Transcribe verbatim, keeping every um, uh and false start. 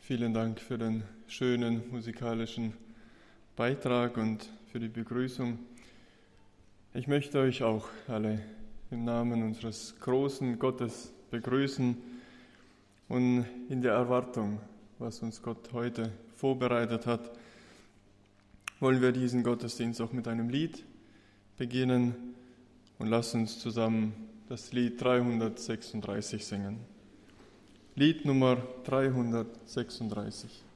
Vielen Dank für den schönen musikalischen Beitrag und für die Begrüßung. Ich möchte euch auch alle im Namen unseres großen Gottes begrüßen und in der Erwartung, was uns Gott heute vorbereitet hat, wollen wir diesen Gottesdienst auch mit einem Lied beginnen und lasst uns zusammen das Lied dreihundertsechsunddreißig singen. Lied Nummer dreihundertsechsunddreißig.